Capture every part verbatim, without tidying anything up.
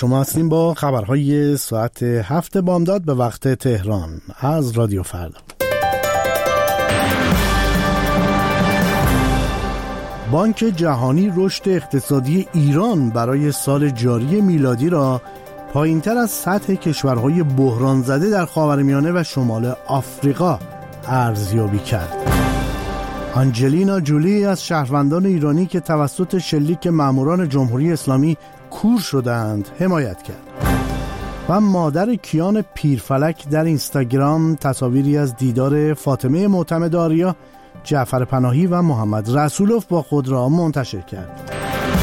شما هستیم با خبرهای ساعت هفت بامداد به وقت تهران از رادیو فردا. بانک جهانی رشد اقتصادی ایران برای سال جاری میلادی را پایین‌تر از سطح کشورهای بحران زده در خاورمیانه و شمال آفریقا ارزیابی کرد. آنجلینا جولی از شهروندان ایرانی که توسط شلیک ماموران جمهوری اسلامی کور شدند حمایت کرد. و مادر کیان پیرفلک در اینستاگرام تصاویری از دیدار فاطمه معتمدآریا، جعفر پناهی و محمد رسولوف با خود را منتشر کرد.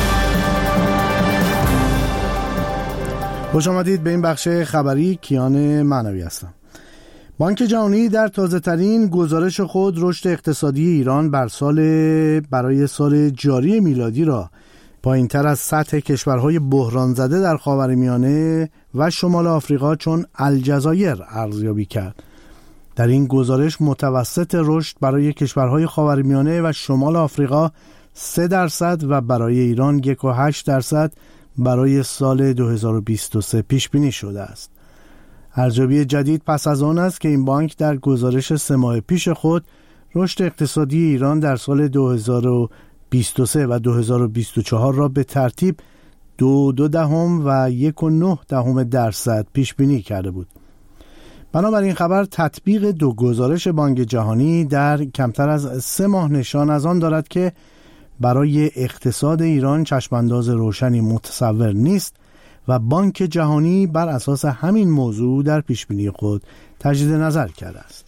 خوش آمدید به این بخش خبری. کیان معنوی هستم. بانک جهانی در تازه‌ترین گزارش خود رشد اقتصادی ایران بر سال برای سال جاری میلادی را پایین‌تر از سطح کشورهای بحران زده در خاورمیانه و شمال آفریقا چون الجزایر ارزیابی کرد. در این گزارش متوسط رشد برای کشورهای خاورمیانه و شمال آفریقا سه درصد و برای ایران یک و هشت درصد برای سال دو هزار و بیست و سه پیش بینی شده است. ارزیابی جدید پس از آن است که این بانک در گزارش سه ماه پیش خود رشد اقتصادی ایران در سال دو هزار و بیست و سه و دو هزار و بیست و چهار را به ترتیب دو دو دهم و یک و نه دهم درصد پیش بینی کرده بود. بنابراین خبر تطبیق دو گزارش بانک جهانی در کمتر از سه ماه نشان از آن دارد که برای اقتصاد ایران چشمانداز روشنی متصور نیست و بانک جهانی بر اساس همین موضوع در پیشبینی خود تجدید نظر کرده است.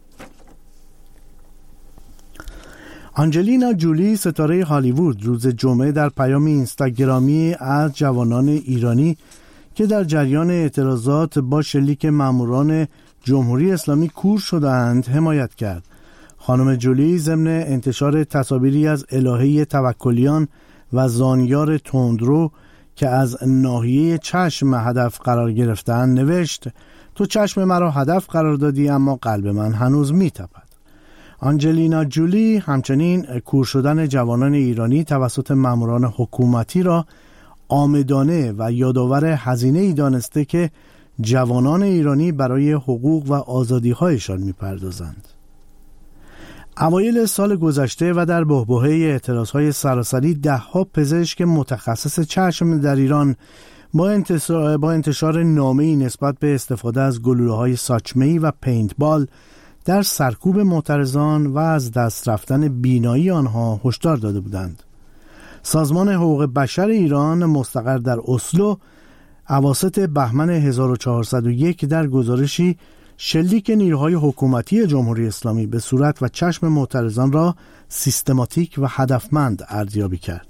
آنجلینا جولی ستاره هالیوود روز جمعه در پیامی اینستاگرامی از جوانان ایرانی که در جریان اعتراضات با شلیک ماموران جمهوری اسلامی کور شدند حمایت کرد. خانم جولی ضمن انتشار تصاویری از الهه توکلیان و زانیار تندرو که از ناحیه چشم هدف قرار گرفتند نوشت: تو چشم مرا هدف قرار دادی اما قلب من هنوز می‌تپد. آنجلینا جولی همچنین کور شدن جوانان ایرانی توسط ماموران حکومتی را عامدانه و یادآور هزینه‌ای دانسته که جوانان ایرانی برای حقوق و آزادی‌هایشان می‌پردازند. اوایل سال گذشته و در بحبوحه اعتراضهای سراسری ده‌ها پزشک متخصص چشم در ایران با انتشار, با انتشار نامه‌ای نسبت به استفاده از گلوله‌های ساچمه‌ای و پینتبال در سرکوب معترضان و از دست رفتن بینایی آنها هشدار داده بودند. سازمان حقوق بشر ایران مستقر در اسلو اواسط بهمن هزار و چهارصد و یک در گزارشی شلیک نیروهای حکومتی جمهوری اسلامی به صورت و چشم معترضان را سیستماتیک و هدفمند ارزیابی کرد.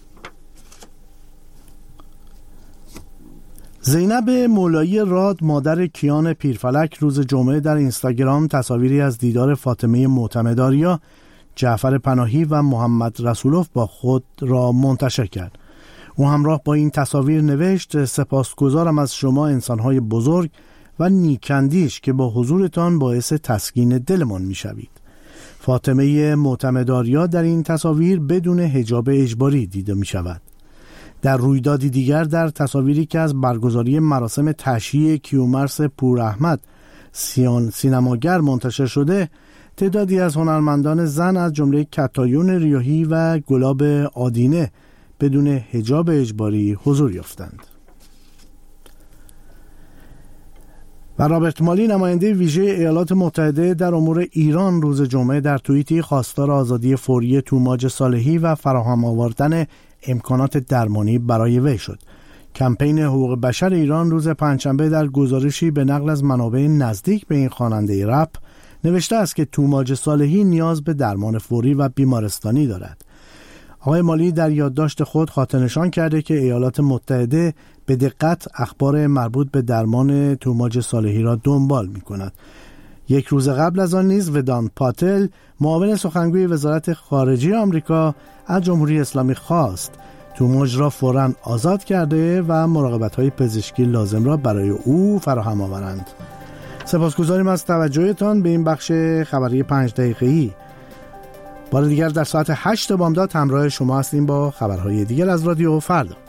زینب مولایی راد مادر کیان پیرفلک روز جمعه در اینستاگرام تصاویری از دیدار فاطمه معتمدآریا، جعفر پناهی و محمد رسولوف با خود را منتشر کرد. او همراه با این تصاویر نوشت: سپاسگزارم از شما انسان‌های بزرگ و نیکندیش که با حضورتان باعث تسکین دلمان می‌شوید. فاطمه معتمدآریا در این تصاویر بدون حجاب اجباری دیده می‌شود. در رویدادی دیگر در تصاویری که از برگزاری مراسم تشییع کیومرث پوراحمد سینماگر منتشر شده، تعدادی از هنرمندان زن از جمله کتایون ریاحی و گلاب آدینه بدون حجاب اجباری حضور یافتند. و رابرت مالی نماینده ویژه ایالات متحده در امور ایران روز جمعه در توییتی خواستار آزادی فوری توماج صالحی و فراهم آوردن امکانات درمانی برای وی شد. کمپین حقوق بشر ایران روز پنجشنبه در گزارشی به نقل از منابع نزدیک به این خواننده رپ نوشته است که توماج صالحی نیاز به درمان فوری و بیمارستانی دارد. آقای مالی در یادداشت خود خاطرنشان کرده که ایالات متحده به دقت اخبار مربوط به درمان توماج صالحی را دنبال می کند. یک روز قبل از آن نیز ودانت پاتل معاون سخنگوی وزارت خارجه آمریکا از جمهوری اسلامی خواست توماج را فوراً آزاد کرده و مراقبت‌های پزشکی لازم را برای او فراهم آورند. سپاسگزاریم از توجهتان به این بخش خبری پنج دقیقه‌ای. بار دیگر در ساعت هشت بامداد همراه شما هستیم با خبرهای دیگر از رادیو فردا.